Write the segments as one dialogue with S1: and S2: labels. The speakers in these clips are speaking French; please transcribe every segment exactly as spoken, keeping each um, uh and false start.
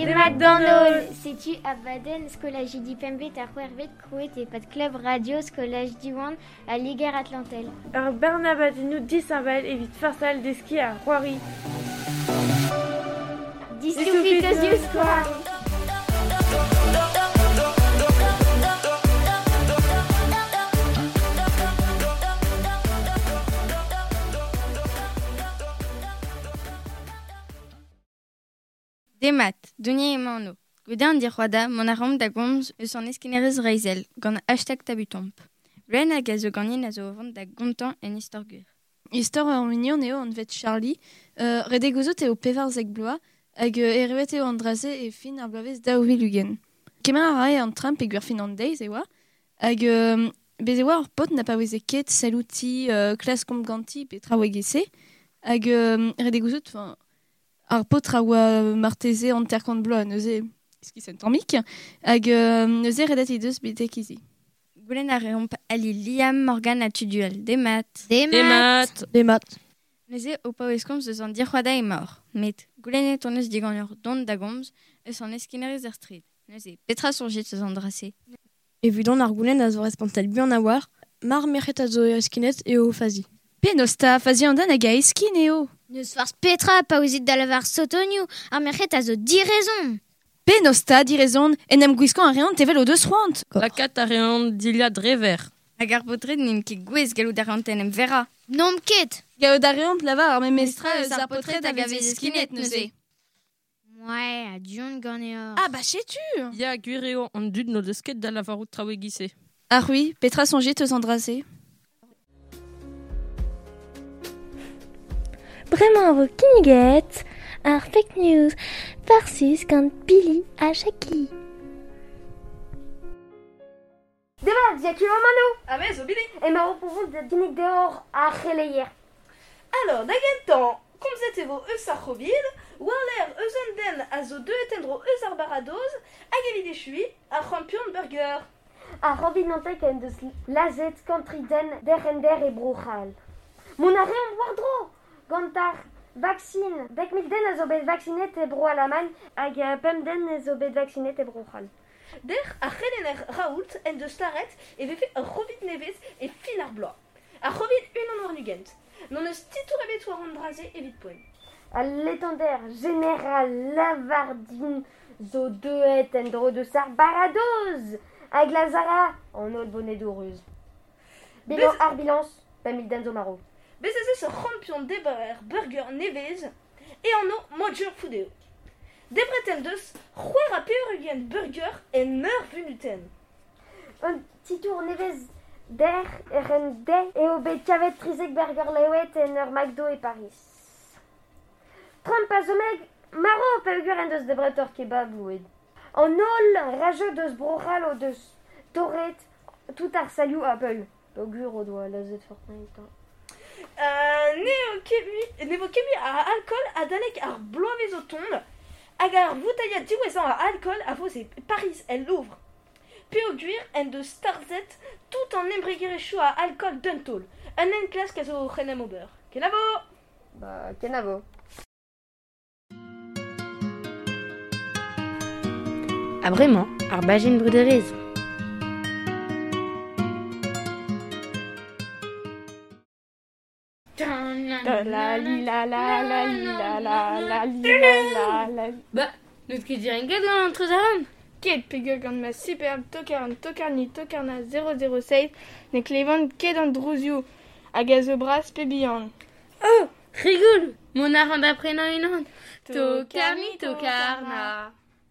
S1: Demat dans nos setu a baden skolaj di pembe ar c'hwervet krouet e pat club radio skolaj diwan a Liger Atlantel.
S2: Ur bernabadinou disaval evit farsal deski ar c'hoari.
S1: Distoufit eus dius c'hoari.
S3: Demat, Dunia emañ no. Goude an dirwada, mon arom da gomz eus an eskenerez reizel, gant hashtag tabutomp. Bren hag a zo ganin a zo vant da gontan en istorgur.
S4: Istor ur mignon eo an vet Charlie, euh, redegozot eo pevar zeg bloa, hag euh, erevet eo an draze e fin ar bloavez daouvil ugen. Kemen a rae an tramp e gwir fin an deiz e oa, hag euh, bez e oa ar pot na pa weze ket salouti, euh, klas komp ganti pe traouegese, hag euh, redegozot, fin, ar pot tra oa marteze an terkant bloa neuze, eski sent tammik, hag euh, neuze redet e deus betek izi.
S3: Goulen a reomp ali Liam Morgan a tuduel. Demat.
S1: Demat.
S5: Demat.
S3: Neuze o pa eskomz eus an dirwada e mor. Met goulen e ton eus digan ur dont da gomz eus an eskenerez ar strid. Neuze petra surjit eus an drase.
S5: Evidon ar goulen a zo respantel buan a war, mar merc'het a zo eskinet eo fazi.
S4: Pe nosta, fazi an dan hag a eskin eo.
S1: Neus farz petra pa ouzit da lavar sotonioù, ar merc'het a zo direzon.
S4: Pe nosta, direzon, en em gwiskan a reant tevel o deus c'hoant.
S6: La kat a reant dilia drever.
S3: Hag ar potred n'im ket gwez galou da reant en em vera.
S1: Nom ket.
S4: Gao da reant lava ar memestra
S3: Mestra
S4: eus
S3: eus
S4: ar
S3: ar potred
S4: potred
S3: hag a
S4: a
S3: vez eskinet neuze.
S1: Ouais, a dion gant eo.
S4: Ah ba chetu.
S6: Ya gwir eo an dud no deus ket da lavarout traouegise.
S4: Ah oui, petra sonjit eus an drase.
S7: Bremañ vo kiniget ar fake news farsis gant Billy a Jackie.
S8: Demat, ya tu mano.
S2: Ah mais, zo Billy.
S8: E ma o pouvon de dinik deor a c'heleier.
S2: Alors, da gentan, komzet evo eus ar c'hobil, war l'air eus an den a zo deuetendro eus ar baradoz, hag evit e chui ar champion burger.
S8: A robin nantek en deus lazet kantriden derrender e brochal. Mon a reont war dro, gant ar vaccine. Dek mil den a zo bet vaccinet e bro alaman, hag uh, pem den e zo bet vaccinet e brochal.
S2: Der a c'helener raoult en deus taret e vefe ur c'hovit nevez e fin ar bloa. Ar c'hovit unan war nugent. Non eus titour ebet war an draze evit poen.
S8: A l'étendard général lavardin zo deuet en dro deus ar baradoz. Hag lazara an ol bonnet doureuse. Bilan
S2: Bez-
S8: ar bilans, pem mil den zo maro.
S2: Bez ez eus ur champion deber burger nevez e an o modjur foudeo. Debret en deus, c'hwer a peur ugent burger en meur vunuten.
S8: Un titour nevez der eren de eo bet kavet trizek burger lewet en ur McDo e Paris. Trump a zo meg maro pa ugur en deus debret ur kebab loued. An ol rajeu deus brochal o deus torret tout ar saliou Apple. Pa ugur o doa lazet Fortnite.
S2: Euh, ne kemi, ne vo kemi a alcool a dalek ar bloavez o tond, hag ar voutaillat diwezan a alcool a voz e Paris el Louvre. Pe o gwir en deus starzet tout an embregerechou a alcool d'un tol. Un en klask a zo c'henem ober. Kenavo!
S8: Ba, kenavo.
S9: A bremañ, ar bajin bruderez.
S2: La li la la la li la la la li la la la li.
S9: Ba, neut ket diren ket gant an trezaron.
S2: Ket pegur gant ma superbe tokar an tokarni tokarna zéro zéro seis ne klevant ket an drouzioù hag a zo bras pe bihan.
S9: Oh, rigol, mon ar an d'aprenañ unan. Tokarni tokarna.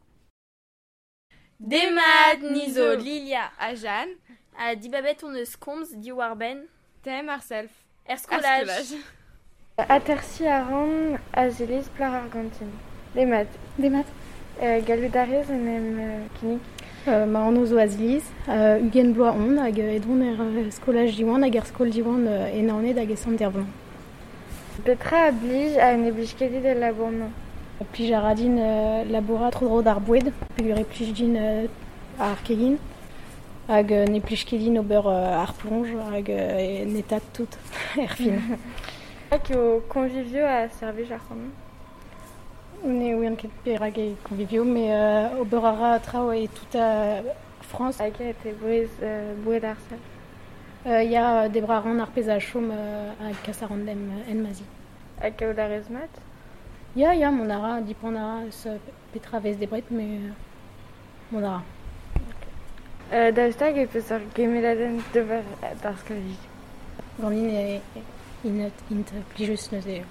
S10: Demat nizo Lilia a Jeanne, a dibabet on eus komz di war ben, tem arself. Er skolaj.
S2: Atersi a ran a zeliz plar argentine. Demat.
S11: Demat.
S2: Euh, Galudarez en em euh, kinik.
S11: Euh, ma an ozo azliz, euh, ugen bloa on, hag edron er euh, skolaj diwan, hag er skol diwan euh, enaonet hag esan dervlan.
S2: Petra a blij a ne blij ket de labourman.
S11: Plij a radin euh, labora tro dro d'ar boued, pegur e plij din euh, ar kegin, hag euh, ne plij ket din ober euh, ar plonj, hag euh, netat tout er fin.
S2: Hag o convivio a servej ar c'hom.
S11: Ne oui, ket perag e convivio, mais euh, au Borara trao et toute à France.
S10: Avec elle était bouée bouée d'Arsel.
S11: Il y a des braran arpez à chaume à Cassarandem en Mazie.
S10: Avec la resmat.
S11: Il y a, il y a mon ara, dipendara, ce Petra vez des brettes, mais mon ara.
S10: D'Alstag et peut se gemeladen de parce que
S11: Gandine est in int plijus neuze.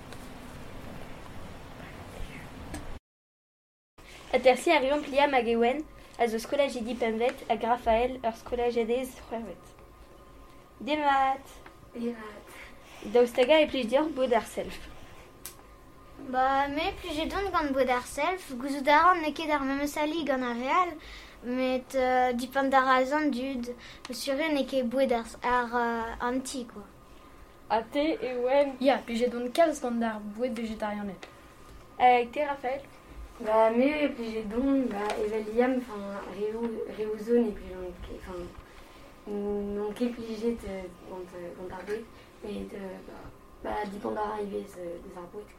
S2: A terci a riom plia magewen, a zo skolaj edi pemvet, a Grafael, ur skolaj edez c'hwervet. Demat.
S1: Demat.
S2: Daostaga e plij dior bod ar self.
S1: Bah, mais plus j'ai don gant bod ar self, gouzout ne ket ar meme sali gant ar real, met uh, dipant d'ar azan dud, sur ne ket bod ar, ar uh, anti, quoi.
S10: A te e oem.
S5: Ya, plus j'ai don kalz gant ar boued végétarianet.
S2: Avec te, Raphaël?
S12: Bah, mais plus j'ai don, bah, evel liam, enfin, réouzo n'est plus long, enfin, non ket plijet gant ar boued, et de, bah, bah, dipant d'ar arrivez des ar boued.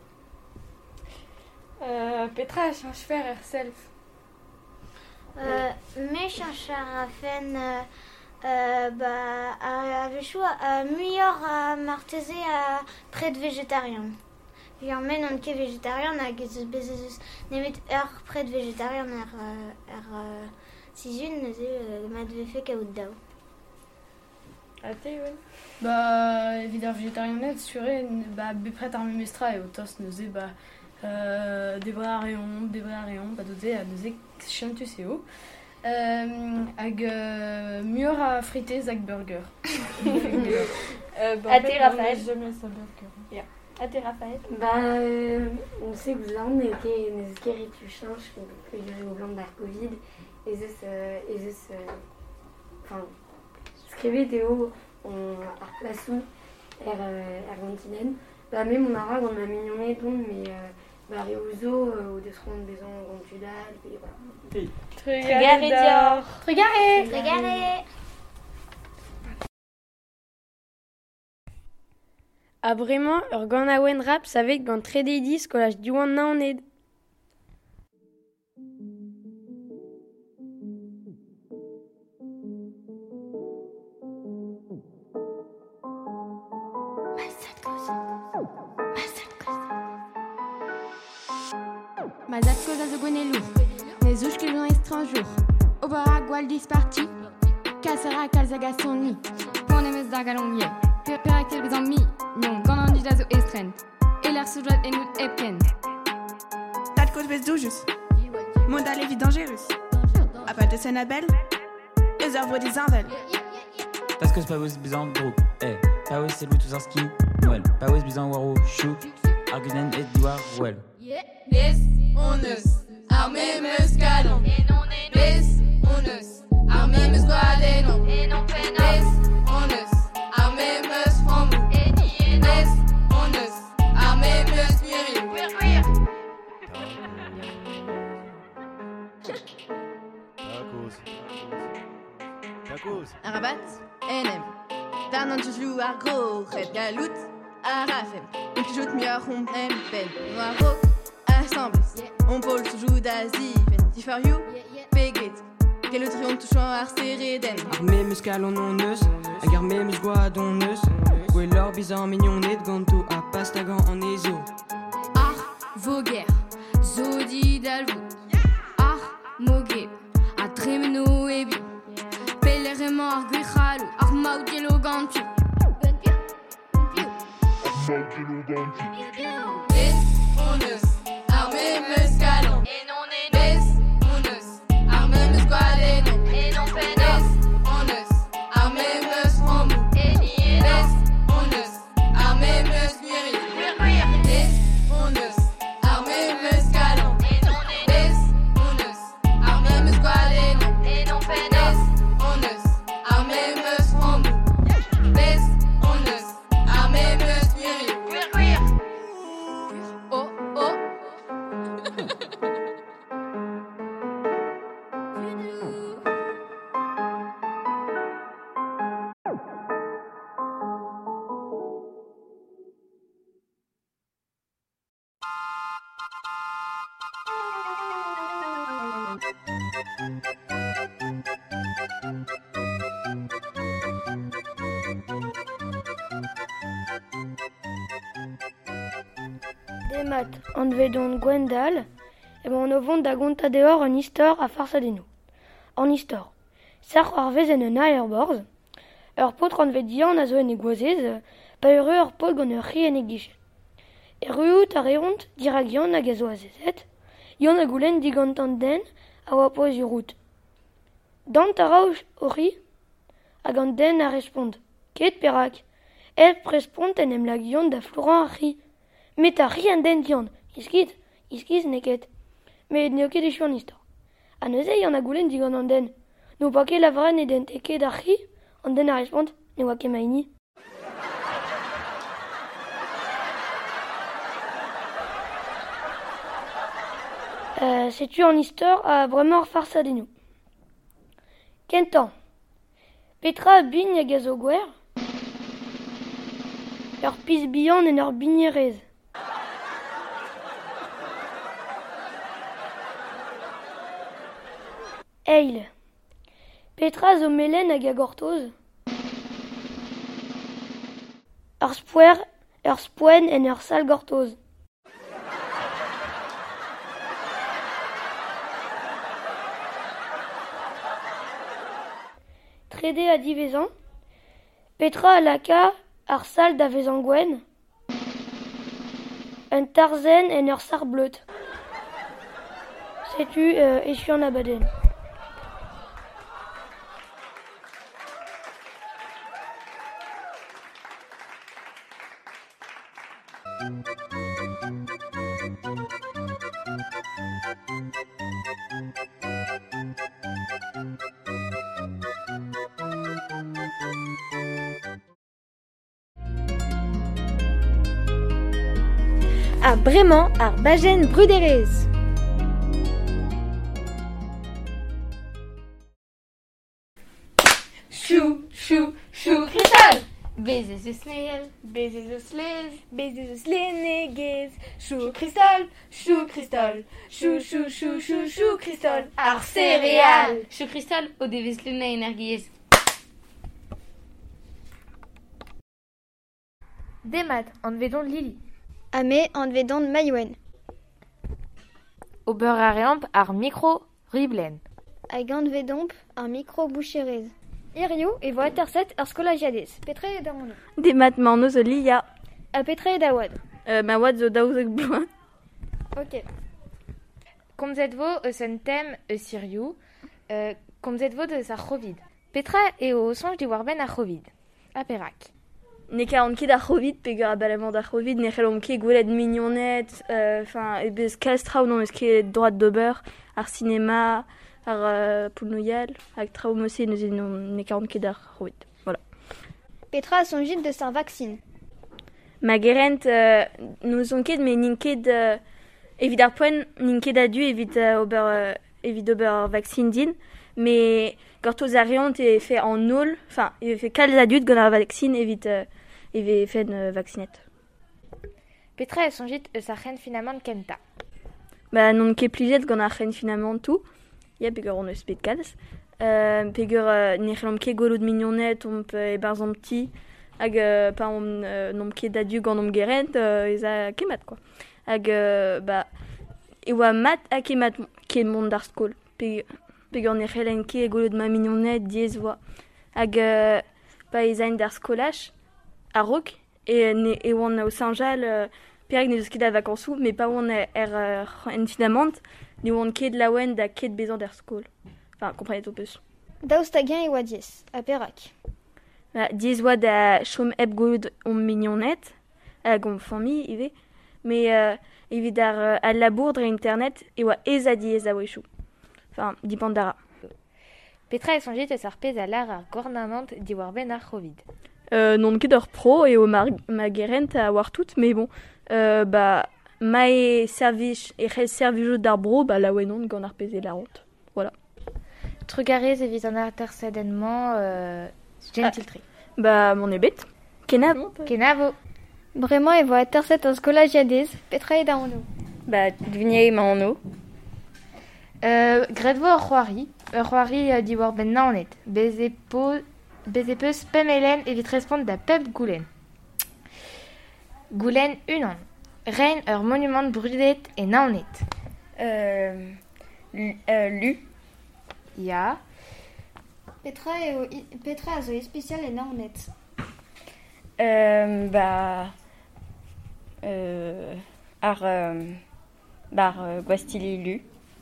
S10: Euh, Petra a change faire herself.
S1: Euh, mais change à fen, euh, euh, bah, avec choix, euh, meilleur à martaiser à près de végétarien. Et en même on est végétarien, on a des bezes, nemet heure près de végétarien, er, er, si une, c'est le mat de fait qu'à outdao.
S10: A te, oui.
S5: Bah, évidemment, végétarien sur bah, prêt à un mestra et au tos nous bah, Euh, des vrais rayons, des vrais rayons, pas d'oser, à d'oser chanter c'est haut. Euh, ag euh, mieux à friter zag burger.
S2: euh, bah, à te Raphaël.
S10: Jamais ça burger.
S2: Yeah. À te Raphaël.
S12: Bah, euh, on sait que vous avez des skeri tu changes qu'on peut gérer au blanc de la Covid et ce et ce enfin scrivez Théo on arplaçou er er continent. Bah même on a on a mignonné donc mais euh, bah réouzo ou des rondes maison ronde tudal et voilà.
S2: Trégaré dior.
S1: Trégaré. Trégaré.
S13: A vraiment ur gant a oen rap savet gant tre deidi skolaj diwan na an ed.
S14: Mazat koza zo gwenelou, ne zouch ket gant estranjour. Obara gwal disparti, kasara kalzaga son ni. Pon emez da galon ye, perak tel bezan mi, non gant an dud a zo estren. E l'ar soujat enout epken.
S15: Tat koz bez doujus, mod a levi dangerus. A pa de sen abel, eus ur vodi zanvel.
S16: Tas koz pa ouz bezan drog, eh, pa ouz selou tous an ski, moel, pa ouz bezan waro chou, argunen et douar well.
S17: Nes, on eus, ar memeus galon. Nes, on eus, ar memeus gwadenon. Nes, on eus, ar memeus framou. Nes, on eus, ar memeus muiri.
S18: Tacos. Tacos.
S14: Arabat, enem. Tarnan tujou ar gro, red galout, arafem. Un tujout mi ar rom en pen. Noir rock. Assemblés, on pôle sous d'Asie, Fenty for you, Pegget, quel triomphre touchant ar sereden.
S19: Armé muscalon non neus, hag ar memus gwadon neus, gwe l'or bizan mignonet ganto a pastagan en ezo.
S14: Ar voguer, zodi dalvout, ar mogueb, a tremeno ebi, pelerement ar gwechalou, ar maudelo gantu.
S17: Nes, on eus. Memeus galon. Nes, on eus, ar memeus gwadenon. Nes, on eus, ar memeus framou. Nes, on eus, ar memeus muiri. Nes, on eus, ar memeus galon. Nes, on eus, ar memeus gwadenon. Nes, on eus, ar memeus framou. Nes, on eus, ar memeus muiri. Oh, oh.
S18: Demat, on vedon Gwendal, et bon on vont da gonta dehors en histoire à farsadeno. En histoire. Sar ar vezen en aer borz, ur potre an vet dian a zo en e goazez, pa ur ur pot gant ur ri en e giche. E ruout a reont dirag yann hag a zo a zezet, yann a goulenn digantant den a oa poz ur rout. Dant a ra o ri, hag an den a respond. Ket perak, el prespont en em lag yann da Florent a ri. Met a ri an den dian, iskit, iskiz neket. Met neo ket echu an istor. A neuze yann a goulenn digant an den. No pa ket lavran e den teke da ri, an den a respond, ne oa ket maini. Euh, Setu an istor a bremañ ar farsadennoù. Kentan. Petra a bin hag a zo gwer? Ur pis bihan en ur binierez. Eil. Petra zo melen hag a gortoz? Ur spoer, ur spoen en ur sal gortoz. Trede a divezan, Petra a laka ar sal da vezan gwen, un tarzen en ur sar bleut. Setu euh, echu an abaden.
S10: À Bremañ ar bajenn bruderez.
S9: Chou, chou, chou cristal. Bezez eus sneel, bezez eus lez, bezez eus lenegez. Chou cristal, chou cristal, chou chou chou chou chou cristal. Ar céréal. Chou cristal o devez lena energiez.
S10: Demat, an vedon Lili.
S3: Ame an vedon Mayouen.
S10: Ober a reamp ar micro riblen.
S3: Hag an vedomp ar micro boucherez.
S18: Irio e vo aterset ar skolajiadez. Petre e da mono.
S2: Demat marno zo Lilia.
S18: A petre e da oad.
S2: Euh, ma oad zo daouzek bloan.
S18: Ok.
S10: Komzet vo eus un tem eus Irio, euh, komzet vo deus ar c'hovid. Petra e o sonj di war ben ar c'hovid. A perak.
S2: Ne kaant ket ar c'hovid, pegur a balamant ar c'hovid, ne c'hellom ket gwelet mignonnet, enfin, euh, e bez kalz traoù non eus ket droad d'ober, ar cinema, ar euh, poulnoial, hag traoù mose neus ne kaant ket ar c'hovid. Voilà.
S3: Petra a sonjit deus ar vaccine.
S2: Ma gerent, euh, nous on ket, mais nin ket, euh, evit ar poen, nin ket adu evit euh, ober, euh, evit ober ar vaccine din, mais gortoz a reont e fait en nol, enfin, e fait kalz adud gant ar vaccine evit, euh, evit fait euh, vaccinet.
S10: Petra e sonjit eus ar c'henfinamant kenta.
S2: Ba non ket plijet gant ar c'henfinamant tout, ya pegur on eus bet kalz. Euh, pegur euh, ne c'hellom ket golout mignonnet, omp e barzomp ti, hag euh, pa om euh, nom ket adu gant om gerent, euh, ez a kemat, quoi. Hag, euh, ba, e oa mat a kemat ket mont d'ar skol. Pegur, pegur ne c'hellen ket golout ma mignonnet diez oa. Hag, euh, pa ez aint d'ar skolach, a rok, e, ne, e oan o Saint-Jal, euh, perek ne eus ket a vakansou, me pa oan er, er en finamant, ne oan ket laouen da ket bezan d'ar skol. Enfin, komprenet o peus.
S3: Daoust hag e oa diez, a perak.
S2: Ba, diez oa da chom eb golout om mignonnet, hag om fammi, ive, me euh, evit ar euh, al labour dre internet, e oa ez a diez a wechou. Enfin, dipant dara.
S10: Petra e sonjit eus ar pez a lar ar gornamant di war ben ar c'hovid.
S2: Euh, non ket ur pro eo ma, ma gerent a war tout, mais bon, euh, bah, ma e servij, e c'hell servijout d'ar bro, bah, la ouenon gant ar pez e la honte. Voilà.
S10: Trugarez evit an intersedennement euh, gentil tri.
S2: Ah, bah, mon ebet. Kenavo.
S10: Kenavo.
S3: Bremañ e vo aterset an skolajiadez, petra e da ono.
S2: Bah, dvigne ma ono.
S10: Euh, Gredvo ur c'hoari, ur c'hoari euh, di war ben naonet. Bez e po... Bez e peus pem elen evit respont da pep goulenn. Goulenn unan. Reine ur monument brudet et naonet.
S2: Euh, lu, euh, lu.
S10: Ya.
S1: Petra eo Petra a zo especial e naonet.
S2: Euh, bah, euh, ar, euh, bar euh, gwastili lu.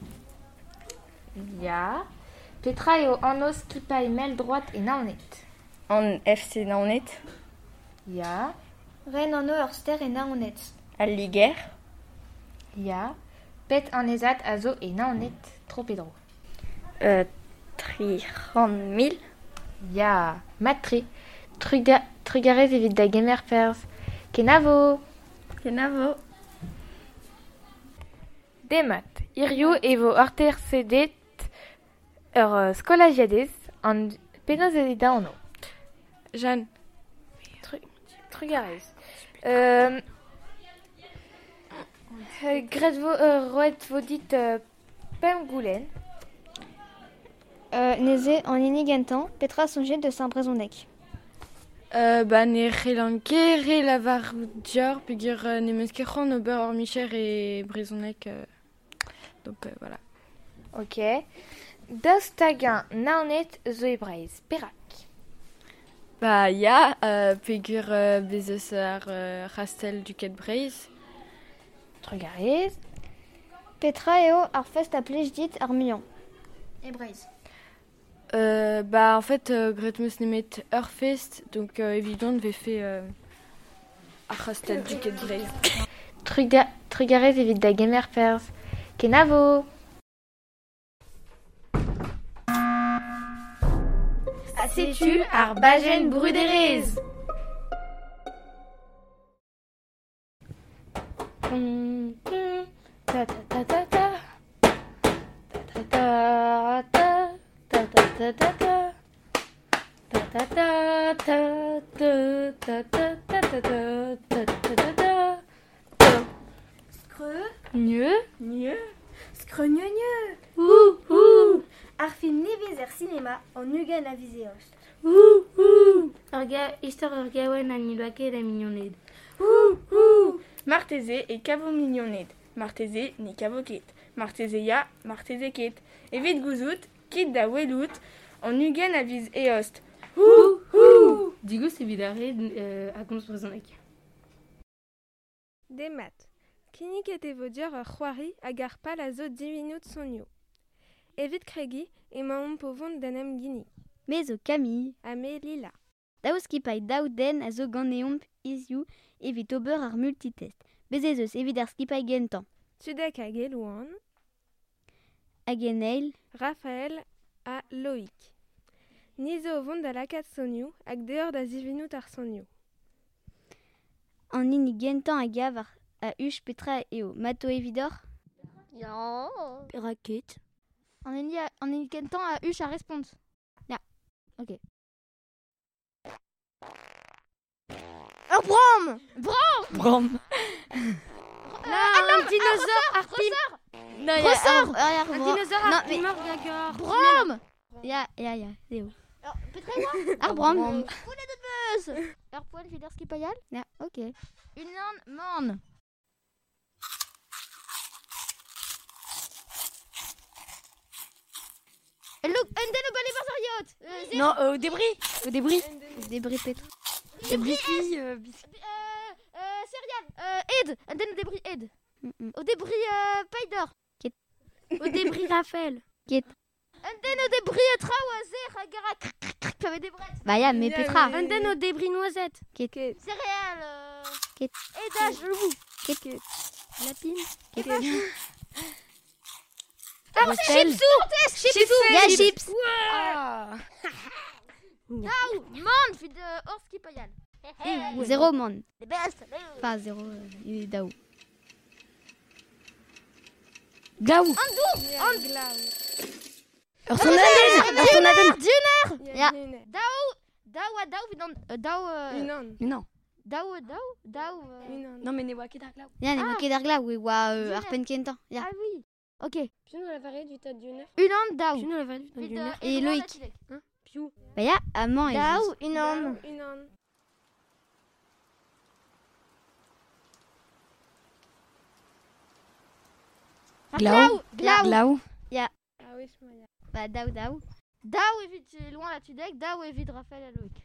S10: Ya. Petra eo annos skipailh mel droite et naonet.
S2: An F C naonet.
S10: Ya.
S1: Ren an o ur ster e naonet.
S2: Al liger.
S10: Ya. Pet an ezat a zo e naonet tropedro.
S2: Euh, tri ran mil.
S10: Ya. Matri. Truga, trugarez evit da gemer perz. Kenavo.
S2: Kenavo.
S10: Demat. Irio evo artercedet ur uh, skolagiadez an penoz evit da anno.
S13: Jeanne.
S10: Trugarez. Euh, euh, Gret vo, euh, roet vo dit euh, pem goulen.
S1: Euh, Neze en inigentan, Petra songet de Saint-Brezonnec.
S4: Euh, bah, ne relanke, re lavar dior, pegur euh, ne meus ket c'hoant ober ur micher e brezhoneg. Euh, donc, euh, voilà.
S10: Ok. Daoust tagen naonet zo e breiz. Perak.
S4: Bah, ya, euh, pegur euh, bezos ar euh, rastel du ket breiz.
S10: Trugarez.
S1: Petra eo ar fest a plij dit ar mian. E breiz.
S4: Euh, bah, en fait, euh, gret meus nemet ur fest, donc euh, évident, ve fait euh, ar rastel du ket breiz.
S10: Truga, trugarez evit da gemer perz. Kenavo.
S9: Sais-tu ar bajen bruderez?
S10: Ta ta ta ta ta. Ta ta ta ta ta ta ta ta. Ta ta ta ta ta ta ta ta ta ta ta ta ta.
S1: Screux.
S10: Mieux.
S1: Mieux. Screux-gneu-gneu. Ouh, ouh. Ar film nevez er cinéma en ugen a vizeost.
S12: Ouh, ouh. Orga, histoire ur gaouenn an iloaket a mignoned.
S2: Ouh, ouh. Marteze e kavo mignoned. Marteze ni kavo ket. Marteze ya, marteze ket. Evit gouzout, kit da welout, en ugen a viz eost. Ouh, ouh.
S12: Digos evit arre euh, a gomz brezhoneg.
S20: Demat. Kinik et evo dior ur c'hoari hag ar pal a zo divinout sonio. Evit kregi e maom povont d'an gini.
S21: Me zo Camille.
S20: A me lila.
S21: Daoust skipailh daou den a zo gant eomp izioù evit ober ar multitest. Bezez eus evit ar skipailh gentan.
S20: Tudek hag Elouan.
S21: Hag Eneil.
S20: Raphaël a Loïc. Nizo o vont da lakat sonio hag deor da zivinout ar sonio.
S21: An ini gentan a gav ar a huch Petra eo. Mato evidor?
S1: Ya.
S21: Raket.
S1: An ini, an ini gentan a huch a respons.
S21: Ya. Ok.
S1: Ur brom. Brom.
S21: Brom.
S1: Ah, un dinosaure ar pim.
S21: Non, y a
S1: Ressort.
S21: un, un,
S1: Un
S21: brom.
S1: dinosaure
S21: Non,
S1: ar
S21: mais-
S1: pim gagor.
S21: Brom. Ya, ya, ya. C'est où?
S1: Petra et moi.
S21: Ar brom.
S1: Poulet de buzz. Ur poil vider skipaial.
S21: Ya, ok.
S1: Une lande morne. Look, un den o gole barzariot.
S21: Non, euh, au débris. Au débris. Au débris, Petra.
S1: Débris.
S21: Biscuit, euh, biscuit.
S1: Euh, euh, céréales. Euh, aide. Un den au débris aide. Au débris euh, paille d'or.
S21: Ket.
S1: Au débris Raphaël.
S21: Ket.
S1: Un den au débris traoiser agara cric cric cric comme des brettes.
S21: Bah, ya, mais Petra.
S1: Un den au débris noisette.
S21: Ket.
S1: Céréales. Euh...
S21: Ket.
S1: Aidage loup.
S21: Ket.
S1: Lapine.
S21: Ket.
S1: Ah, c'est
S21: Rostel.
S1: chips. Chips.
S21: Ya, chips.
S1: Ah. Daou, man, fid de hors skipaial.
S21: Zéro man.
S1: Les best.
S21: Enfin, zéro. euh, Il est Daou. Gaou.
S1: Andou. And.
S21: Ur son aden. Ur son aden.
S1: Dioner.
S21: Ya.
S1: Daou. Daou a daou vidon. Daou.
S20: Unan.
S21: Mais non.
S1: Daou daou. Daou.
S21: Non, mais ne voit que d'ar glaou. Ya, ne voit que d'ar glaou. Oui, wa euh, ar pen kentan. Ya.
S1: Ah oui. Ok.
S12: Piou no la varé du tas d'uner.
S1: Une daou.
S12: Piou no la varé du tas d'uner.
S21: Et Loïc.
S12: Hein? Piou.
S21: Bah, ya, amant et
S1: Daou, une ande.
S20: Unan.
S21: Glau. Glau. Glau. Ja.
S20: Ah oui, c'est moyen.
S21: Bah, Dao, Dao. Dao évite loin la Tudek, Dao évite Raphaël à Loïc.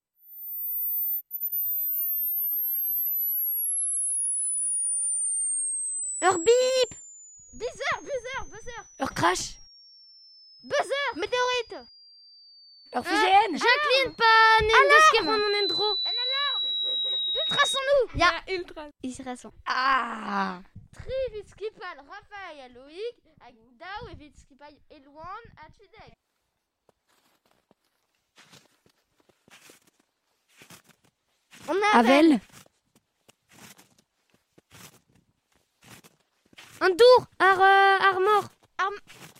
S18: Leur bip.
S21: Buzzer, buzzer, buzzer.
S18: Leur crash.
S21: Buzzer, météorite.
S18: Leur fusée.
S21: Jacqueline, pas Nendeske mon endro. Un alarme. Ultrason-nous. Ya.
S20: Ultra.
S21: Ultrason.
S18: Ah.
S21: Tri vite Skipal, Raphaël à Loïc, à Dao et vite Skipal et Luan à Tudek. On a
S18: Avel. Un tour. Ar euh, armor.
S21: Arm.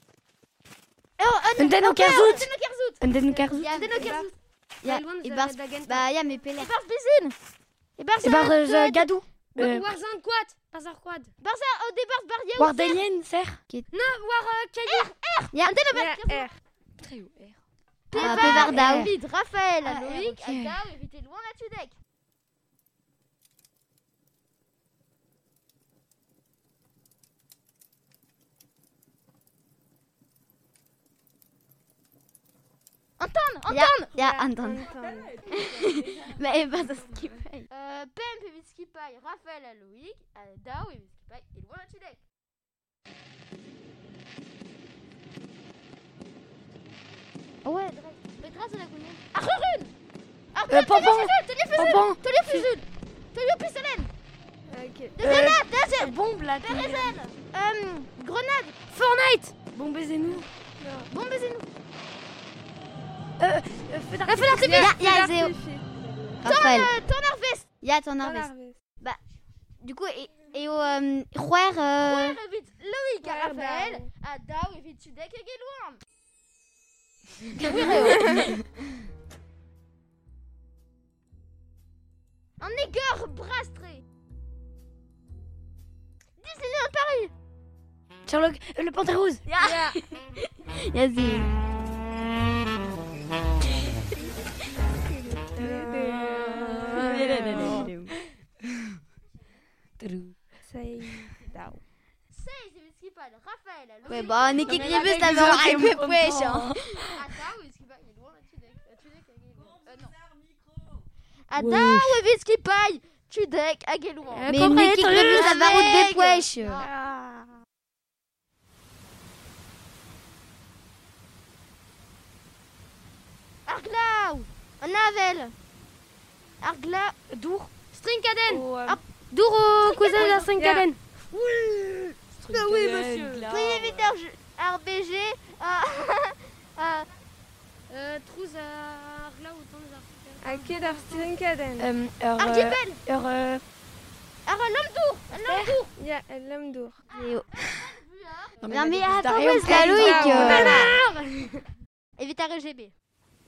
S18: Un den au kerzout. Un den au
S21: Il
S18: kerzout.
S21: y a un den au kerzout. Il y a
S20: Loin,
S21: et
S20: vous
S21: bars.
S20: avez Dagen.
S21: Bah, il y a mes pélés. Et bars bizine. Et bars.
S18: Et bar euh, gadou. Euh,
S20: Warzone quad. Bazar quad.
S21: Barza au départ barrière.
S18: Wardalien, serre.
S20: Non, war euh, Kali.
S21: R. Il y a un den au
S20: Yeah,
S21: kerzout.
S20: R.
S18: Très haut, R.
S21: Pévar,
S18: Ah, Pévar,
S21: Dao,
S18: R.
S21: vite Raphaël à
S18: Ah, R,
S21: Loïc,
S18: ok.
S21: à Dao, évitez loin la Tudek. Anton, Anton. Il y a Anton. Mais bah, c'est ce qui paye. Euh, Pemp et vite qui paye, Raphaël à Loïc, à Dao et vite qui paye, et loin la Tudek. Ouais, Petra, c'est la Gounet. Ah, Rurune. Ah,
S18: Euh, Pompon.
S21: Télé
S18: Pompon.
S21: fusul, Télé fusul, Télé pistolène.
S20: Ok.
S21: Grenade, deuxième.
S18: Bombe là.
S21: Pérézène. Euh, grenade.
S18: Fortnite. Bon baisez-nous.
S21: Bon, baisez-nous.
S18: Euh, feu
S21: La feu d'artifice. Il y a Zéo. Raphaël. Ton harvest. Il y a ton
S20: Dans
S21: harvest.
S20: l'arvest.
S21: Bah, du coup, et, et au euh, Rouer, euh... Rouer évite Loïc à
S20: Rouer,
S21: Raphaël,
S20: Dao.
S21: à Dao évite Tudek et Guélouin. En Égor, Brastré. Disneyland Paris.
S18: Sherlock, euh, le panthère rose.
S21: Ya. Yazzie.
S20: Say Dao.
S21: Sei, c'est ce qu'il parle. Raphaël. alors- Ouais, bah, on est qui
S18: mais
S21: crée
S18: la
S21: ça
S18: règle,
S21: va
S18: ils
S21: arriver
S18: ont
S21: wesh.
S18: raison.
S21: hein. À Dao, est-ce qu'il va. Il est loin la Tudek. La Tudek à Guélouin. Euh, non. À
S18: Wesh.
S21: Dao, évite ce qu'il paye. Tudek à Guélouin.
S18: Euh,
S21: Mais
S18: comprenez,
S21: mais qui
S18: ton
S21: crée
S18: le
S21: ça va route mec. des wesh.
S20: Ah.
S21: Arglau. En Avel. Arglau.
S18: Dour.
S21: Strinkaden.
S20: Oh, euh,
S21: Hop.
S18: Dour au cousin de la Strinkaden.
S21: Oui.
S20: Ah oui, monsieur.
S21: Priez vite R B G. Ah. Ah.
S14: Euh, Trouz à Argla ou tant des
S20: À quai d'Arstrinkaden.
S18: Euh, heure,
S21: Archipel.
S18: euh, heure, euh,
S21: Ah, l'homme d'our. L'homme d'our.
S20: Ya, l'homme d'our.
S21: Non,
S18: mais
S21: mais
S18: la
S21: attends,
S18: Darion,
S21: où est-ce la
S18: c'est
S21: Loïc
S20: Darion.
S21: euh... Évite R G B.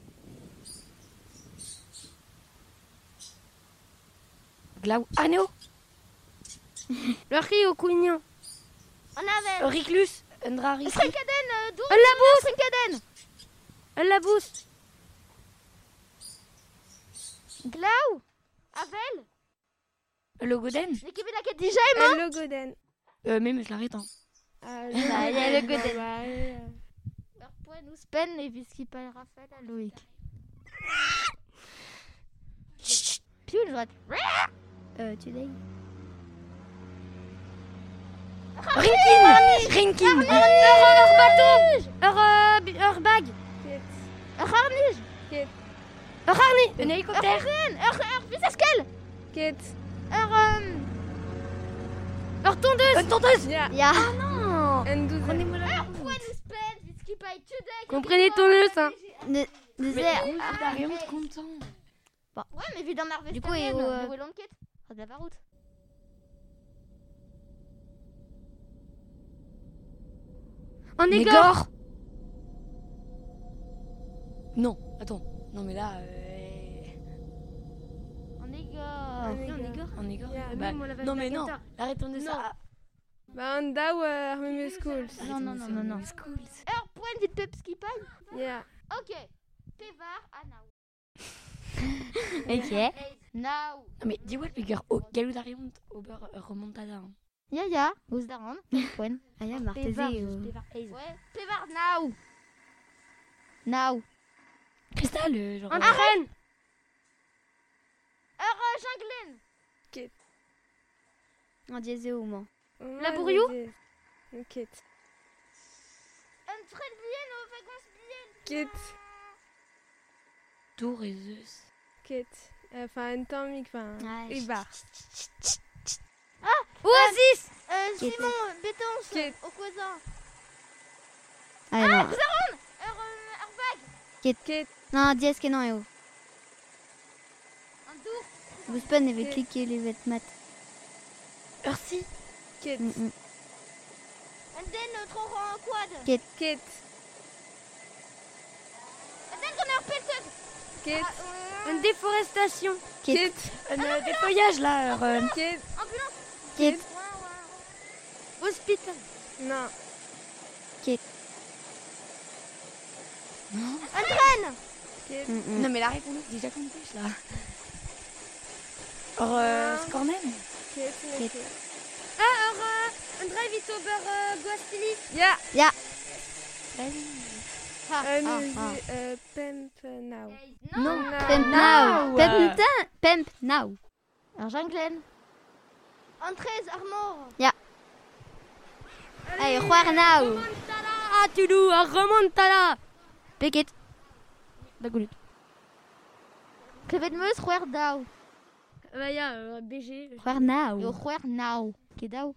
S18: Glau. Arnéo.
S21: Le riz au couignon. En Avel.
S18: Riclus. Undrari.
S21: Strinkaden, d'our.
S18: Un labous.
S21: Strinkaden.
S18: Un labous.
S21: Glau. Avel.
S18: Logoden.
S21: L'équipe de la quête déjà est
S20: Un
S21: mort.
S20: logoden.
S18: Euh, même je l'arrête. Hein.
S20: Ah,
S21: Bah, il y a le Goden.
S20: Bah, ouais.
S21: Alors, pour nous Spen et Visky Paul Raphaël à Loïc. Chut. Puis où le droite. Euh, tu dis.
S18: Rinkin. Rinkin.
S21: Heure bateau. Heure heure bag.
S20: Quête.
S21: Heure harnige.
S20: Quête.
S21: Heure harnige.
S18: Un hélicoptère.
S21: Heure reine. Heure heure visasquelle.
S20: Quête.
S21: Heure euh. Heure tondeuse.
S18: Une tondeuse.
S20: Ya.
S21: Ya.
S18: Oh non.
S20: Un douze.
S18: Prenez-moi la
S21: Heure pour nous Spen Visky Paul Tudek.
S20: Comprenez ton leus, hein.
S21: Ne ne
S18: Mais
S21: sais.
S18: t'as rien de content.
S21: Ouais, mais vu dans ma Du coup, et au. euh... où est l'enquête? Ah, de la route.
S18: En Égor. Non, attends. Non mais là. Euh...
S21: En Égor.
S20: En Égor.
S18: En Égor.
S20: Yeah.
S18: Bah,
S14: Même, on l'avait
S18: non
S14: avec
S18: mais
S14: la
S18: non.
S14: guitare.
S18: Arrêtons de ça.
S20: Bah, un Dao, euh, Armeme Schools.
S21: Non, non, non, non, non. Heure point vite Pepski Paille.
S20: Ya.
S21: Ok. Pévar à Now. Ok. Now.
S18: Non mais dis-moi le figure. Oh, Galou d'Arion au beurre euh, remontada. Hein.
S21: Ya, ya, Ouz Daran, Pwen. Ah, ya, Marteze.
S12: Pévar,
S21: euh...
S12: Pévar, Aze.
S21: Ouais, Pévar, now. Now.
S10: Cristal, euh, genre.
S21: Entraîne. Heure, Junglen.
S20: Ket.
S21: En diésé au moins.
S20: La
S21: Bourriou.
S20: Ket.
S21: Entraîne bien, au vacances bien.
S20: Ket.
S10: Tour et Zeus.
S20: Ket. Enfin, un temps, enfin. Et bah.
S21: Ah, Oasis. Euh, Simon, Bétonce, au cousin. Ah, Ah, non. Zaron. Heure, Herbag. Ket.
S20: Ket.
S21: Non, dièse que non, et oh. Un tour. Vous spawn et vais cliquer les vêtements.
S10: Merci.
S20: Ket.
S21: Mm -mm. And then, notre en quad.
S20: Ket. Ket.
S21: And then, qu'on a repelted.
S20: Ket.
S21: Une déforestation.
S10: Ket. Un euh, déployage là. Euh...
S20: Ket.
S21: Ambulance. Ket. Hospital.
S20: Non.
S21: Ket. Entraîne.
S20: Ket.
S21: Mm -mm.
S10: Non mais la réponse déjà qu'on pêche là. Or, euh, Scornem.
S20: Ket.
S21: Ket. Ah, alors, euh, un drive it over uh, Guastili.
S20: Ya.
S21: Ya.
S20: Vas-y.
S21: Ah,
S20: Euh,
S21: ah,
S20: nous,
S21: ah.
S20: euh, Pimp now.
S21: Non.
S20: No.
S21: Pimp now. Pimp ta- Pimp now. Alors, Junglen. Entrée, Armor. Ya. Allez, Juar now.
S13: Ah, Tulou, remontada.
S21: Pick it. Dagulut. Klevet meus, Juar now.
S13: Bah, ya, euh, B G.
S21: Juar now. Yo, Juar now. Kedao.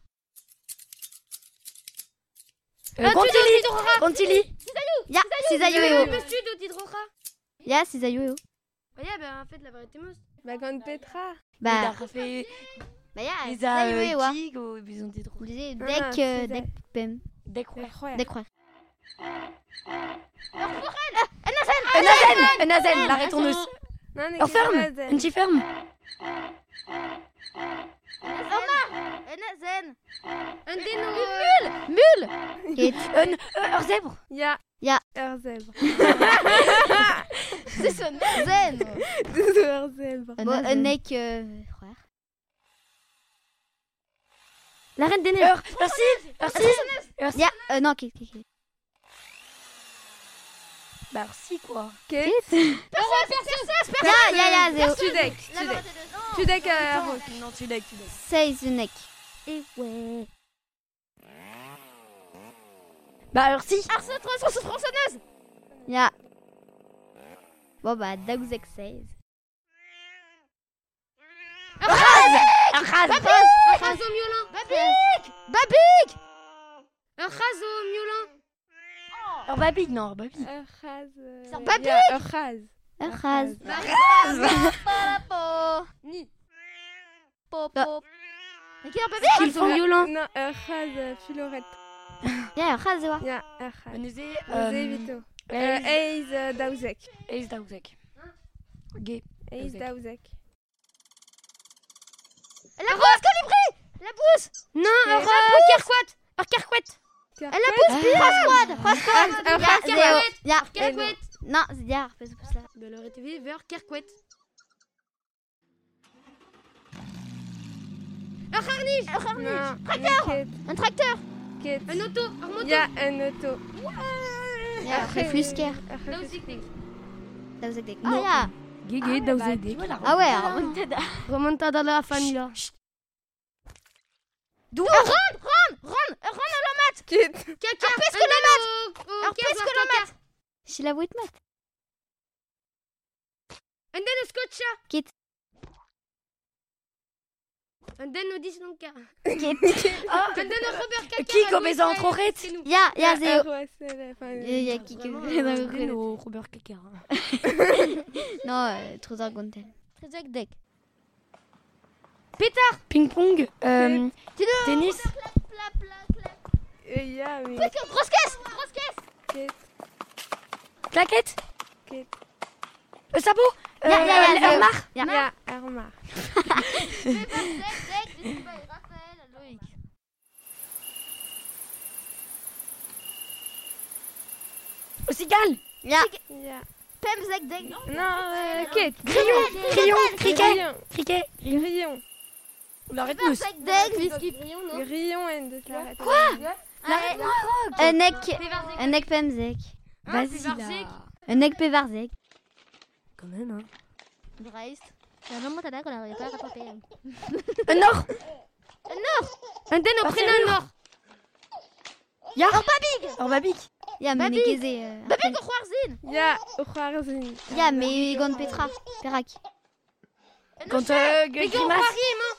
S10: Euh, Contilly. Contilly.
S21: Ya, Cisaillou et oh.
S13: Monsieur de Tidrocha.
S21: Ya, Cisaillou et oh.
S13: Bah, ya, bah, en fait, la vérité, mousse.
S20: Bah, quand Petra.
S21: Bah.
S10: Il a fait.
S21: Bah, ya,
S10: Les a
S21: Cisaillou et oh.
S10: Kig ou ils ont dit trop.
S21: Vous disiez
S20: Ah,
S21: deck,
S20: c'est
S21: euh,
S20: ça.
S21: deck, pem.
S10: Deck ouais.
S21: Deck, ouais.
S10: Un Azen. Un Azen. La rétourneuse.
S20: Non,
S10: On ferme. Une petite ferme.
S21: Omar. Enazen.
S13: Un déno.
S21: Mule. Mule. Kit.
S10: Un un zèbre.
S20: Ya.
S21: Ya.
S20: Heure zèbre.
S21: C'est son zen.
S20: Heure zèbre.
S21: Bon, un neck, euh, frère.
S10: La reine des neiges. Merci. Merci. Merci.
S21: Ya, euh, non, Kit, Kit, Kit.
S10: Merci quoi.
S20: Ket.
S21: Ya, ya, ya, Zéo.
S20: Tu deck. Tu deck. Tu deck à rock.
S10: Non, tu deck, tu deck.
S21: Seize neck. Et ouais.
S10: Bah merci.
S21: Arceau tronçonneuse. Ya. Bon bah, Dagouzek seize.
S10: Un ras.
S13: Un raso miolin.
S21: Babic. Babic.
S13: Un raso miolin.
S10: Un babig, non, un babig.
S20: Heure rase.
S21: C'est un babic.
S20: Heure rase.
S21: Un rase. Popo. Ni. Popo. Mais qui est un babic?
S10: Ils font violent.
S20: Non, heure rase, Fulorette.
S21: Ya, un rase, ouais.
S20: Ya, heure rase.
S10: Nuzé.
S20: Nuzé, Vito. Ace Daouzek.
S10: Ace Daouzek. Gay.
S20: Ace Daouzek.
S21: La bouse, Colibri. La bouse.
S13: Non, un Kerquat. Un Kerquat.
S21: Elle la pousse plus. Trois squad. Trois squad.
S20: Ah,
S21: Ya, Zéo. Ya.
S13: Kerquat.
S21: Non, c'est ya. C'est pour ça.
S13: Bah, elle aurait été vue vers Kerquat. Un harniche.
S21: Un harniche.
S20: Non,
S21: Tracteur.
S20: Ket.
S21: Un tracteur.
S20: Ket.
S13: Un auto. Un moto.
S20: Ya, un auto.
S21: Ya, Réflusquaire.
S13: Daouzek.
S21: Daouzek deck. Ah, ya.
S10: Guégué, Daouzek deck.
S21: Ah ouais, remontada.
S13: Remontada de la famille.
S21: D'où Ron, Ron, Ron, Ron à la mat.
S20: Ket.
S13: Caca.
S21: Un pesque la mat. Un pesque la mat. Si la voûte mat.
S13: Un den scotcha.
S21: Kit.
S13: Un den au dislonka.
S21: Kit.
S13: Un den au Robert Caca.
S10: Qui comme les entrerettes?
S21: Ya, ya, Zéo.
S20: Ya,
S21: ya, qui que.
S10: Non, Robert Caca.
S21: Non, euh, Trésor Gontel. Trésor deck.
S13: Pétard.
S10: Ping-pong. Euh, tennis.
S20: Ya, oui.
S21: Grosse caisse. Grosse caisse.
S20: Ket.
S10: Claquette.
S20: Ket.
S10: Le sabot.
S21: Ya, ya, ya, Zéo.
S10: Armar.
S21: Ya.
S20: Ya, Armar.
S21: Raphaël, Loïc.
S10: Au cigale.
S21: Ya.
S20: Ya.
S21: Pemzek deck.
S20: Non, euh, Ket.
S10: Crayon. Crayon. Criquet.
S20: Crayon.
S10: Criquet.
S20: Grillon.
S4: La réponse.
S21: Deg, whisky.
S20: Grillon and la
S21: Quoi? Un ek, un ek pemzek. Vas-y là. Un ek pevarzek.
S18: Quand même, hein.
S21: Dreist. C'est un moment qu'on n'arrive pas à rattraper.
S18: Un or.
S21: Un or.
S18: Un den au prénom un or.
S21: Ya. Orbabig.
S18: Orbabig.
S21: Ya, mais nekeze. Babig au Khwarzin.
S20: Ya, au Khwarzin.
S21: Ya, mais Gond Petra. Perak.
S18: Quand euh, grimace.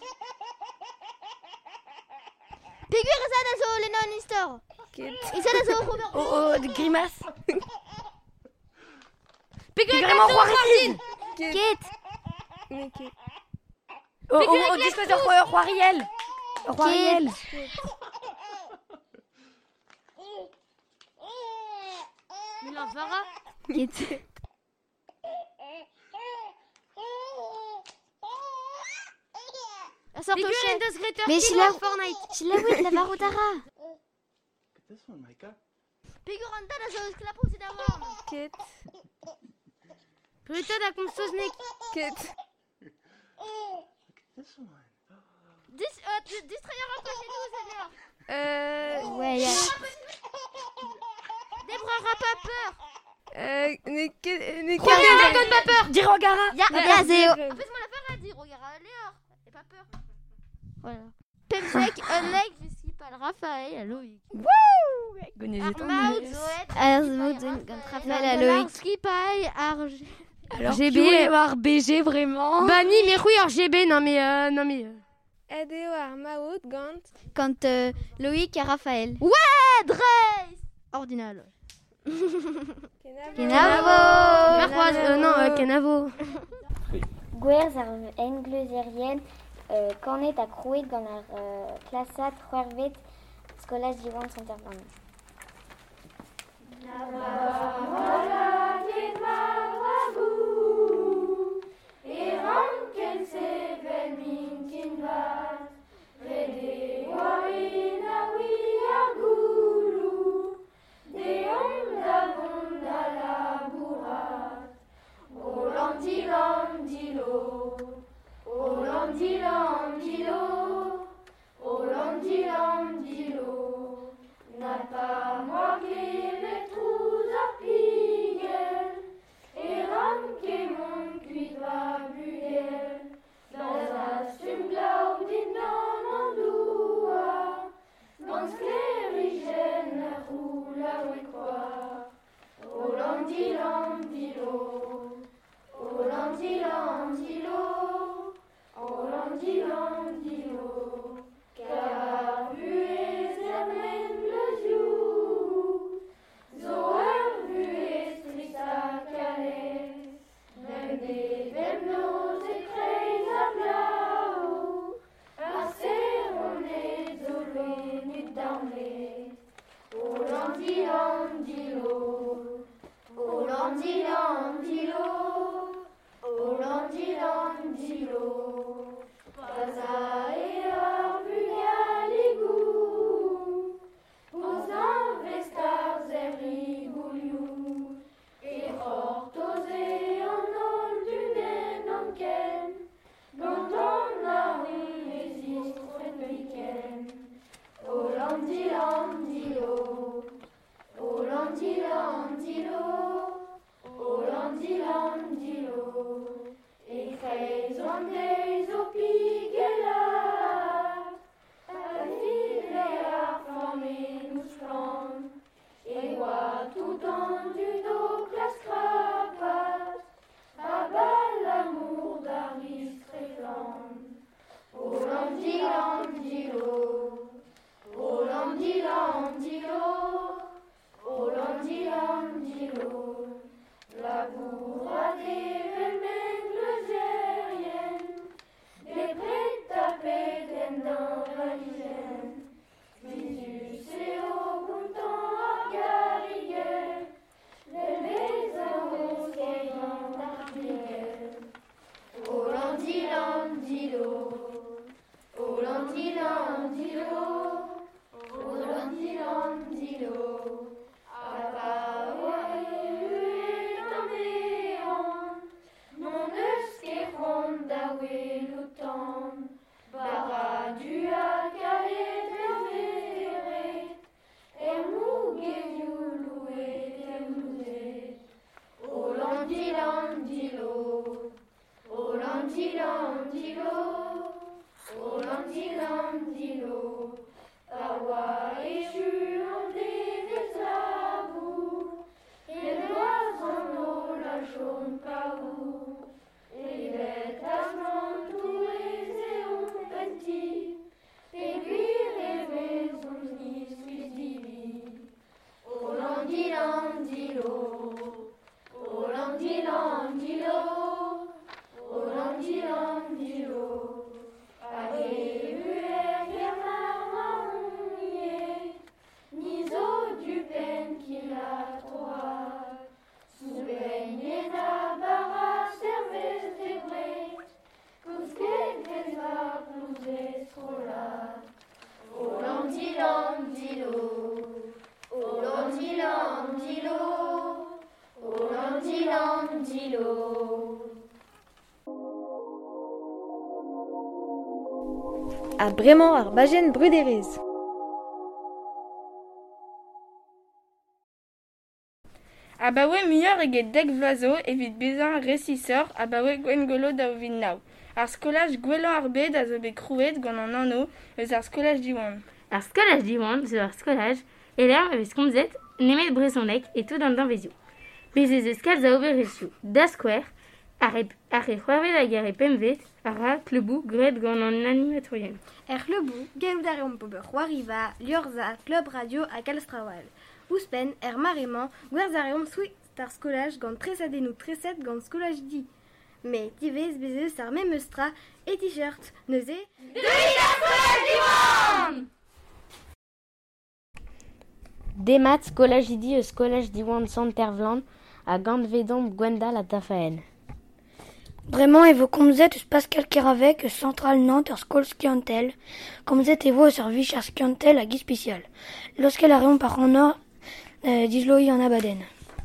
S21: Péguir et ça d'asso les non histoire. Et ça d'asso Robert.
S18: Oh oh, de grimace.
S21: Péguir
S18: vraiment Roirine.
S21: Kate.
S18: Oh oh oh, disque de Roiriel. Roiriel.
S21: Milan Vara. Kate. Mais Sheila, Sheila, oui, la Varudara. Figuranta da zo sklapusi da warm.
S20: Kit.
S21: Plutôt da comme sosnek.
S20: Kit.
S21: Dis, euh, distraire un peu chez nous, Seigneur.
S20: Euh.
S21: Ouais, y'a. Débrara pas peur.
S20: Euh. Ne ne.
S21: Quoi, ne pas peur.
S18: Dis Rogara.
S21: Ya, ya, Zéo. Fais-moi la faire à dire, Rogara, Léor. Et pas peur. Voilà. Pemsek, Unleg, Viskipal, Raphaël, à Loïc.
S18: Wouh!
S21: Armaud, Zoët, Armaud, Raphaël, à Loïc. Skipal, Arg.
S18: Alors, G B, R B G, vraiment.
S21: Bah, ni, mais oui, R G B, non, mais. Euh, non, mais. Euh...
S20: Adéo, Armaud, Gant.
S21: Quand euh, Loïc et Raphaël. Ouais, Dreis! Ordinal. Kenavo! Marquoise, euh, non, euh, Kenavo.
S6: Gwerz ar englezerien euh, kornet a krouet gant ar euh, klasat c'hoarvet skolaz diwan Santerban.
S22: Landilo, oh landilo, oh landilo, n'a pas moi qui les trous à piguer, et ranke mon cuit va buer, dans la stumglau dit non en doua, dans sclérigen la roule à quoi, oh landilo, oh landilo, oh landilo, car vues amen le jour, zoer vues trista calais, même des vernos écrés à blau, à serroner zolé nid d'armée, oh landilo, oh landilo, oh landilo, pas et ar bugal igou, aux investars erigouliou, et hortosé en ol du nen en ken, dont on a un existe fred week-end, oh landilo, oh landilo, oh landilo, et crées on des opigela, à filer à former nous flammes, et voit tout tendu d'eau classe crapace, à bas l'amour d'Aristre et flamme, oh landilo, oh landilo, oh landilo, la bourrade des vermègles aériennes, Awa échu en des labour, et l'oiseau en la jaune paou, et les tâches tous les éons petits, et puis rêver son esprit divin. Oh landi landilo, oh landi landilo, oh landi landilo, allez huer guerre niso du peine qu'il a trois, sous baigné d'abara cervez des brés, cous que des arbres estrola, oh landi landilo. Oh landi landilo, oh landi landilo.
S20: À Brément ar bajen bruderez.
S2: Ah bah ouais, meilleur eget dek vloazo evit bezañ resisor ah bah ouais gwen golo da ovin nao. Ar skolaj gwellañ ar bed a zo bet krouet gant an anno eus ar skolaj diwan.
S10: Ar skolaj diwan zo ar skolaj eler eus komzet nemet brezhoneg e tout an danvezio. Bezez eus kalz a ober esio da skwer ar e c'hoarvet hag ar e pemvet ar a klebou gret gant an animatorien.
S7: Er klebou gallout ar eom pober c'hoariva, liorza, club radio a kalstrawal. Ouspen, er marement, gwerz ar eom souit ar skolaj gant tresadennoù treset gant skolaj di. Me tivez bezeus ar memeustra e t-shirt, neuze...
S22: Deuit ar skolaj diwan!
S21: Demat skolaj idi eus skolaj diwan Santervland a gant vedon Gwendal a Dafaen.
S18: Bremañ e vo komzet eus Pascal Keravek eus Central Nantes ur skol skiantel, komzet e vo eus ar vich ar skiantel a gispicial. Loskel a reomp ar c'honor euh, dizloi an abadenn.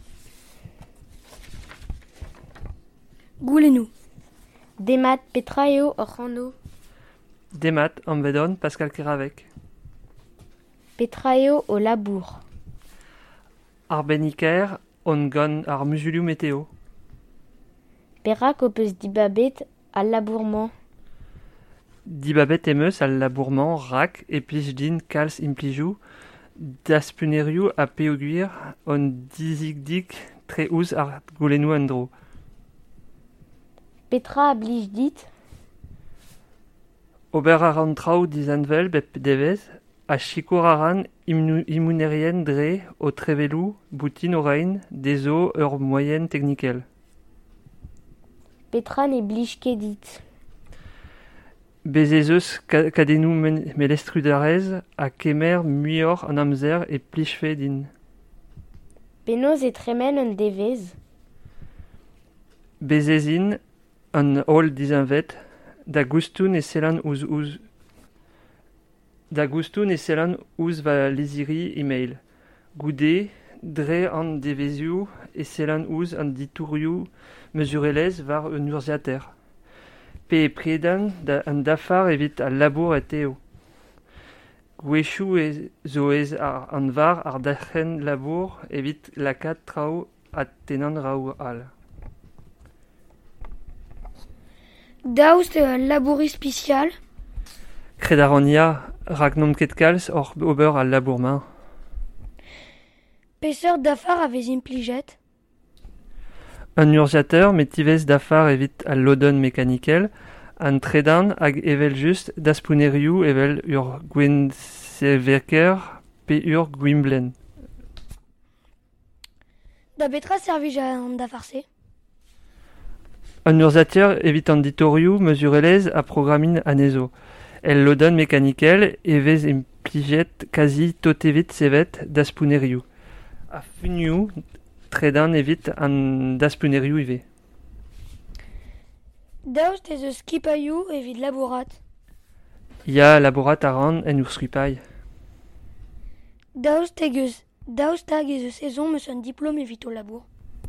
S18: Goulennou.
S21: Demat petra eo ur c'hanno.
S8: Demat am vedon Pascal Keravek.
S21: Petra eo o labour.
S8: Ar beniker on gant ar musulioù meteo.
S21: Perak o peus dibabet al labourman.
S8: Dibabet emeus al labourman rak e plij din kalz implijou daspunerioù a peoguir on dizigdik tre ouz ar goulennou an dro.
S21: Petra a blij dit?
S8: Ober ar an traoù dizanvel bep devez a chikour aran imounerien dre o trevelou boutin o rein dezo ur moyenne technikel.
S21: Petra ne blij ket dit.
S8: Bezez eus kadennoù melestrudarez a kemer muioc'h an amzer e plijfe din.
S21: Penaos e tremen un devez?
S8: Bezez in an holl dizanvet da goustoun e sellan ouz ouz da goustoun e sellan ouz va liziri e-mail. Goude, dre an devezioù e sellan ouz an ditourioù mesurelez var un urziater. Pe e predan da an dafar evit al labour et eo. Gwechou e zo ez ar an var ar dachenn labour evit lakaat traoù a tenan raoù al.
S18: Daoust e labouri spicial?
S8: Kred ar an ya rak n'on ket kalz or ober al labourman.
S18: Peseur dafar avez implijet?
S8: Un urziateur met tivez dafar evit al lodon mekanikel, an tredan hag evel just daspunerioù evel ur gwenseveker pe ur gwimblen.
S18: Da betra servij an dafarse?
S8: Un urziateur evit an ditorioù mesurelez a programmin anezo. El lodon mekanikel evez implijet kazi tot evit sevet daspunerioù. A funioù tredan evit an daspunerioù ive.
S18: Daoust ez eus skipaiou evit labourat?
S8: Ya labourat a ran en ur skripaj.
S18: Daoust hag eus daoust hag ez eus ezon meus un diplom evit o labour?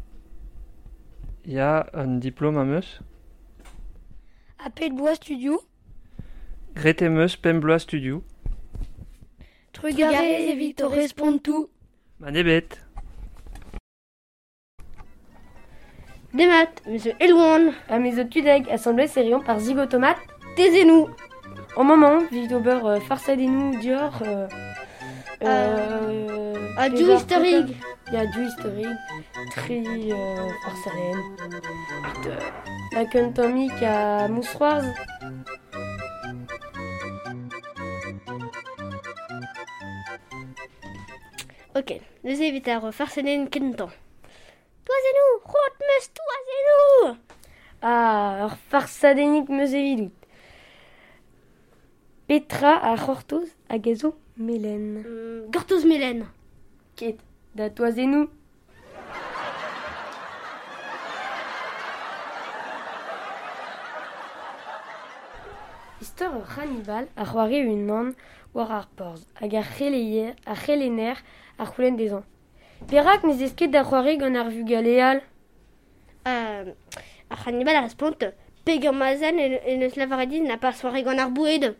S8: Ya un diplom am eus.
S18: A pet boa studio?
S8: Gret em eus pembloa studio.
S18: Trugarez evit o respontou.
S8: Ma nebet.
S13: Demat, monsieur Elouan, a mes tudeg assemblée serion par zigotomate, taisez-nous. En moment, vite au beurre, farcez-nous dior, euh,
S18: Euh,
S21: Ah, du
S18: Pévar
S21: historique.
S18: Coca. Il y a du historique. Tri euh, Farsalène. De- La Kentomique à Mousseroise.
S21: Ok, les éviteurs Farcenen Kenton. Toisez-nous, Rotmes, toisez-nous.
S18: Ah, alors Farsadénique Meusévidout. Petra à Hortos à Gazo Mélène.
S21: Mm, Gortos Mélène.
S18: Kate, d'Atoisez-nous. Histoire Hannibal a Roari une man war ar porz, hag ar c'heleier, ar c'helener, ar c'houlenn des ans. Perak n'ez eus ket da Roari gant ar vu galéal.
S21: Euh, Hannibal a respont, Pegur Mazen et le Slavaradi n'a pas soiré gant ar boued.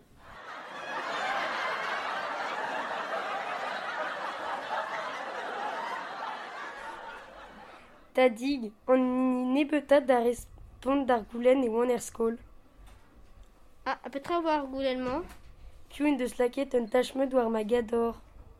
S18: Ta dig, on ne peut-être da respont d'ar goulenn e oan er skol.
S21: Ah, peut-être avoir gouvernement.
S18: Kioun de slaket un tachmet war ma gador.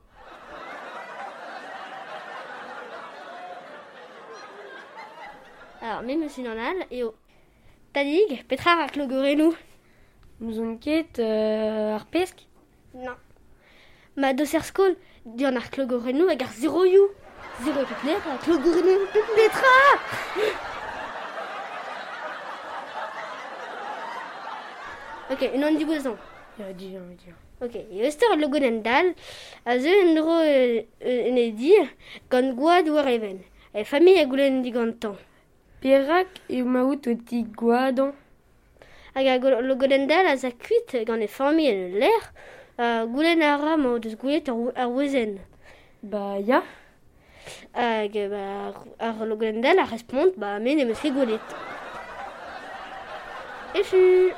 S21: Alors, même monsieur Nonal et au Tadig, Petra ar clogorenou.
S18: Nous on ket euh, ar pesk.
S21: Non. Ma doser skol, di an ar clogorenou hag ar zéro you. Zéro pepler, ar clogorenou Petra. Ok, une an dibouzon.
S18: Ya di, ya di.
S21: Ok, et ester le gonendal, a ze en dro en e di, gant gouad war even. E famille a goulen di gantan.
S18: Perak e maout o ti gouadon.
S21: Hag a go- le gonendal a za kuit gant e famille en l'air, a goulen a ram o deus goulet ar, ar wezen.
S18: Ba ya.
S21: Hag ba, ar le gonendal a respont, ba men e meus ket goulet. E fu...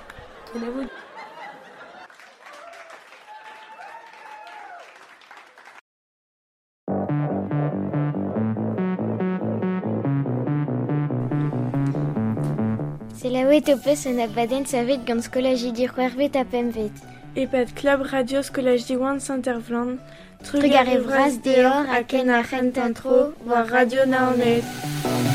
S5: C'est la ouet o peus an abadenn savet gant skolaji dir c'hwervet a pemvet.
S20: E pad club radio skolaj diwan Saint-Ervland.
S5: Trug ar e vras deor a ken ar c'hent an tro war radio naonet.